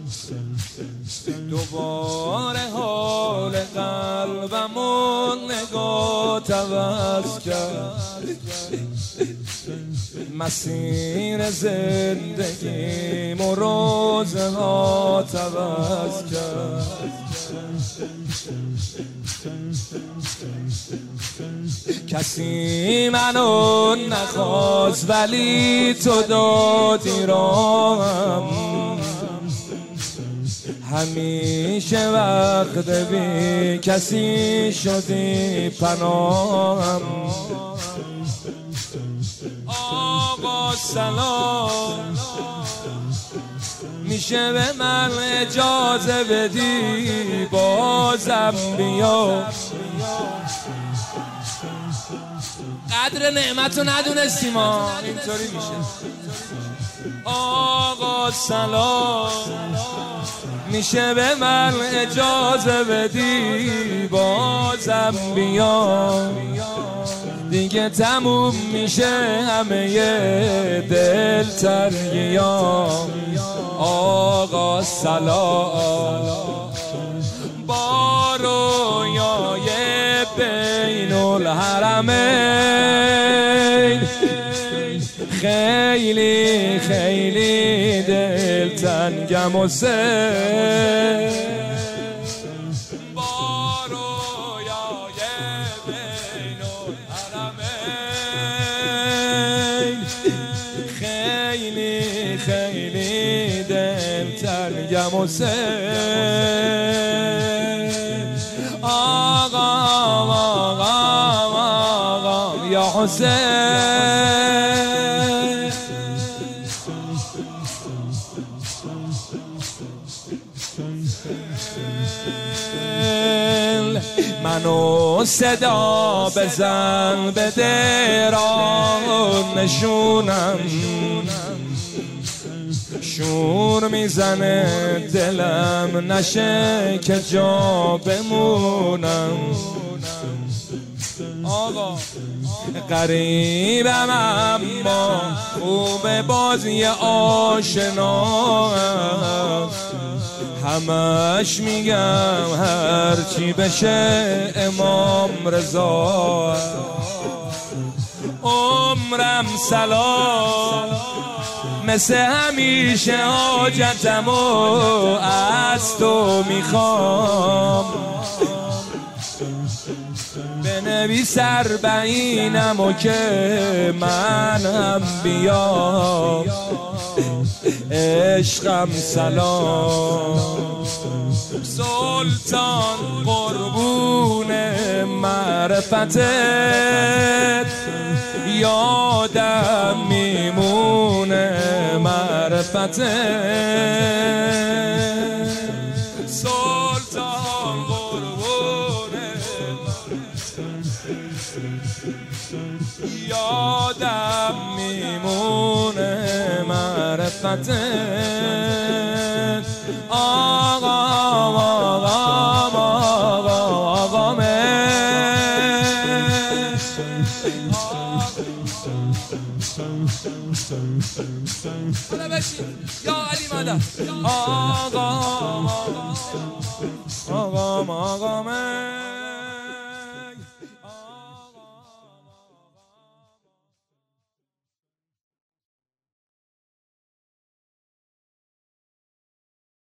دوباره حال قلبمون نگاه عوض کرد، مسیر زندگیم و روزها عوض کرد. کسی منو نخواست ولی تو دادی راهم، همیشه وقت بی کسی شدی پناهم. آقا سلام، میشه به من اجازه بدی بازم بیا؟ قدر نعمتو ندونستیم ها، اینطوری میشه. آقا سلام، میشه به من اجازه بدی بازم بیا؟ دیگه تموم میشه همه دل ترگیام. آقا سلام، با رویای بین الحرمین خیلی خیلی دلتنگم و سه، با رویای بین الحرمین خیلی خیلی دلتنگم و سه. آقا آقا آقا یا حسین، منو صدا بزن بده راه نشونم، شور میزنه دلم نشه که جا بمونم. آقا غریبم اما خوب بازی آشنا، همش میگم هرچی بشه امام رضا. عمرم سلام، مثل همیشه حاجتمو از تو میخوام، بنویس 40 که من هم بیام. عشقم سلام، سلطان قربون معرفتت، یادم میمونه معرفتت. سلطان قربون یادم میمونه معرفتت. آقا آقا آقا آقا حالا بشین یا علی مادر. آقا آقا آقا